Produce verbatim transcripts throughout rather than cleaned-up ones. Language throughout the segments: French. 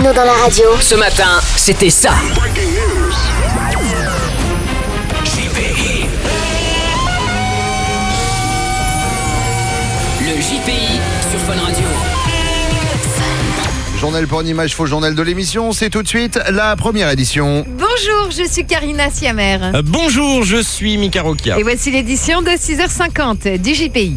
techno dans la radio. Ce matin, c'était ça. Le J P I sur Fun Radio. Journal pour une image, faux journal de l'émission, c'est tout de suite la première édition. Bonjour, je suis Karina Siamer. Euh, bonjour, je suis Mika Rokia. Et voici l'édition de six heures cinquante du J P I.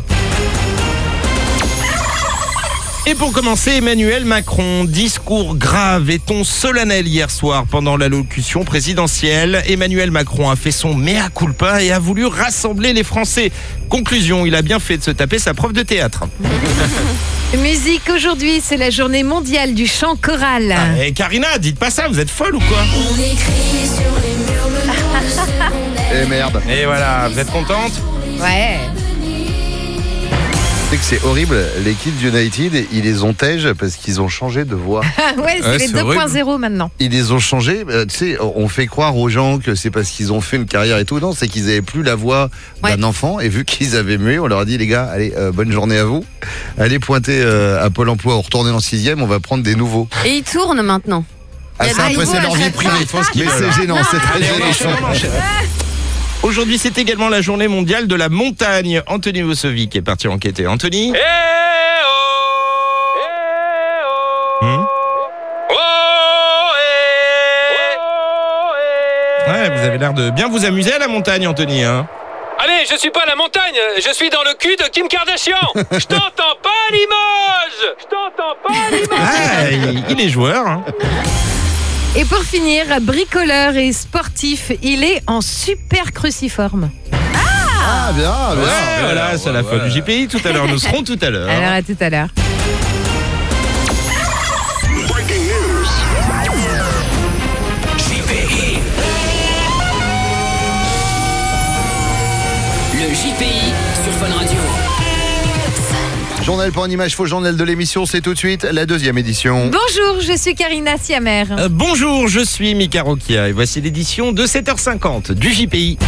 Et pour commencer, Emmanuel Macron, discours grave et ton solennel hier soir pendant l'allocution présidentielle. Emmanuel Macron a fait son mea culpa et a voulu rassembler les Français. Conclusion, il a bien fait de se taper sa prof de théâtre. Musique, aujourd'hui, c'est la journée mondiale du chant choral. Ah, et Karina, dites pas ça, vous êtes folle ou quoi? On écrit sur les murs le nom de ce qu'on aime. Et merde. Et voilà, vous êtes contente? Ouais. C'est que c'est horrible, les Kids United, ils les ont tèges parce qu'ils ont changé de voix. ouais, c'est Ouais, les c'est deux point zéro maintenant. Ils les ont changés, euh, tu sais, on fait croire aux gens que c'est parce qu'ils ont fait une carrière et tout. Non, c'est qu'ils avaient plus la voix d'un Ouais. enfant et vu qu'ils avaient mué, on leur a dit les gars, allez, euh, bonne journée à vous. Allez pointer euh, à Pôle emploi ou retourner dans le sixième, on va prendre des nouveaux. Et ils tournent maintenant. Ah, Il y a ça, des après, c'est nouveaux leur à vie chaque privée. fois. Ils font ce qu'ils Mais veulent. c'est gênant, c'est très Allez, on gênant. enchaîne, on enchaîne. Aujourd'hui, c'est également la journée mondiale de la montagne. Anthony Vosovic est parti enquêter. Anthony? Hmm Ouais, vous avez l'air de bien vous amuser à la montagne, Anthony, hein? Allez, je suis pas à la montagne, je suis dans le cul de Kim Kardashian. Je t'entends pas à Limoges. Je t'entends pas à Limoges. Ah, il, il est joueur, hein. Et pour finir, bricoleur et sportif, il est en super cruciforme. Ah, bien, bien. Ouais, voilà, c'est la fin du J P I tout à l'heure. Nous serons tout à l'heure. Alors à tout à l'heure. Le J P I sur Fun Radio. Journal pour une image, faux journal de l'émission, c'est tout de suite la deuxième édition. Bonjour, je suis Karina Siamer. Euh, bonjour, je suis Mika Rokia et voici l'édition de sept heures cinquante du J P I.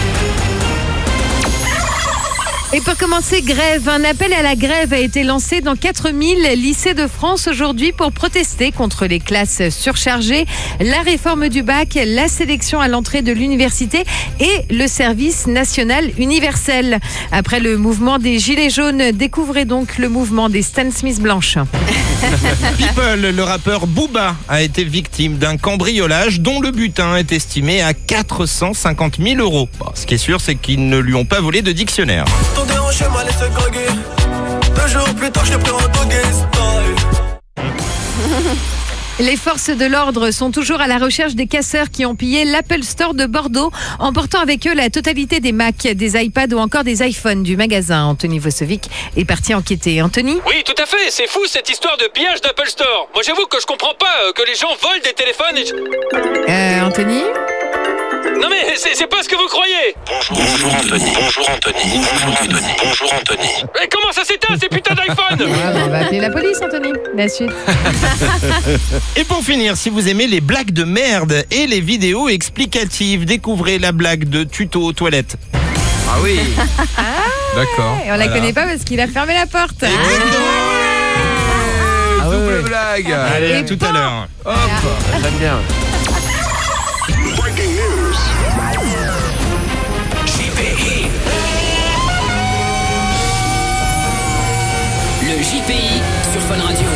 Et pour commencer, grève. Un appel à la grève a été lancé dans quatre mille lycées de France aujourd'hui pour protester contre les classes surchargées, la réforme du bac, la sélection à l'entrée de l'université et le service national universel. Après le mouvement des Gilets jaunes, découvrez donc le mouvement des Stan Smith blanches. People, le rappeur Booba, a été victime d'un cambriolage dont le butin est estimé à quatre cent cinquante mille euros. Bon, ce qui est sûr, c'est qu'ils ne lui ont pas volé de dictionnaire. Ton déhanché m'a laissé groggy. Deux jours plus tard, j'étais pris en doggy style. Les forces de l'ordre sont toujours à la recherche des casseurs qui ont pillé l'Apple Store de Bordeaux, emportant avec eux la totalité des Mac, des iPads ou encore des iPhones du magasin. Anthony Vosovic est parti enquêter. Anthony ? Oui, tout à fait, c'est fou cette histoire de pillage d'Apple Store. Moi j'avoue que je comprends pas euh, que les gens volent des téléphones et je... Euh, Anthony ? Non mais c'est, c'est pas ce que vous croyez. Bonjour Anthony. Bonjour Anthony. Bonjour Anthony. Bonjour Anthony. Mais comment ça s'éteint ces putains d'iPhone? Ah, bah, on va appeler la police, Anthony. La suite. Et pour finir, si vous aimez les blagues de merde et les vidéos explicatives, découvrez la blague de tuto aux toilettes. Ah oui. D'accord. Et on la connaît pas parce qu'il a fermé la porte. Ah ouais, ouais. blague. Allez, à Et tout bon. à l'heure. Hop, j'aime bien. Le J P I sur Fun Radio.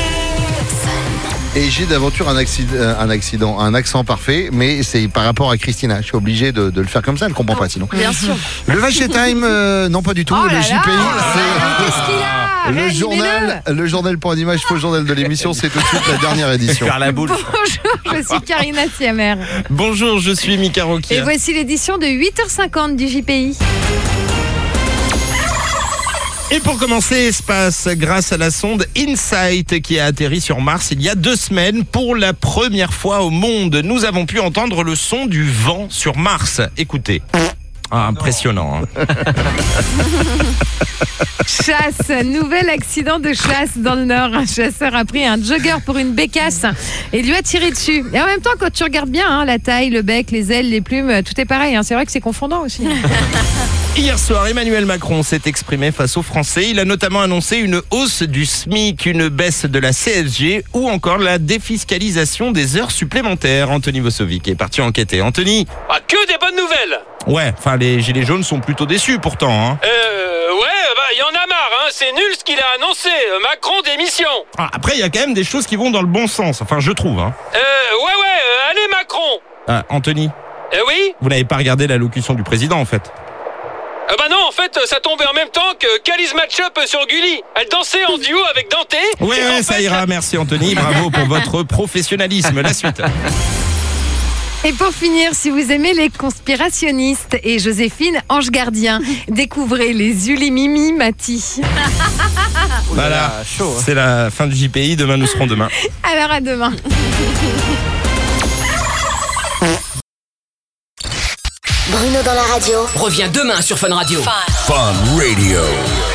Et j'ai d'aventure un accident, un accident, un accent parfait, mais c'est par rapport à Christina. Je suis obligé de, de le faire comme ça, elle comprend pas sinon. Bien sûr. Le Vacher Time, euh, non pas du tout. Oh le là J là, P I, mais qu'est-ce qu'il a c'est le Réanimez-le. journal, le journal pour une image, faux journal de l'émission, c'est tout de suite la dernière édition. Faire la boule. Bonjour, je suis Karina Siamer. Bonjour, je suis Mika Et Rokia. voici l'édition de huit heures cinquante du J P I. Et pour commencer, espace, grâce à la sonde InSight qui a atterri sur Mars il y a deux semaines. Pour la première fois au monde, nous avons pu entendre le son du vent sur Mars. Écoutez. Ah, impressionnant. Hein. Chasse, nouvel accident de chasse dans le Nord. Un chasseur a pris un jogger pour une bécasse et lui a tiré dessus. Et en même temps, quand tu regardes bien, hein, la taille, le bec, les ailes, les plumes, tout est pareil. Hein. C'est vrai que c'est confondant aussi. Hier soir, Emmanuel Macron s'est exprimé face aux Français. Il a notamment annoncé une hausse du SMIC, une baisse de la C S G ou encore la défiscalisation des heures supplémentaires. Anthony Vosovic est parti enquêter. Anthony ? Ah, que des bonnes nouvelles. Ouais, enfin les gilets jaunes sont plutôt déçus pourtant. Hein. Euh, ouais, bah, y en a marre, hein. C'est nul ce qu'il a annoncé. Macron démission. Ah, après, il y a quand même des choses qui vont dans le bon sens, enfin je trouve. Hein. Euh, ouais, ouais, euh, allez Macron. Ah, Anthony ? Euh, oui ? Vous n'avez pas regardé l'allocution du président en fait. Euh, bah non, en fait, ça tombait en même temps que Calice Matchup sur Gulli. Elle dansait en duo avec Dante. Oui, Et ouais, en ça fait, ira, merci Anthony, bravo pour votre professionnalisme. La suite. Et pour finir, si vous aimez les conspirationnistes et Joséphine, ange gardien, découvrez les Ulimimi Mati. Voilà, chaud. Hein. C'est la fin du J P I, demain nous serons demain. Alors à demain. Bruno dans la radio revient demain sur Fun Radio. Fun Radio.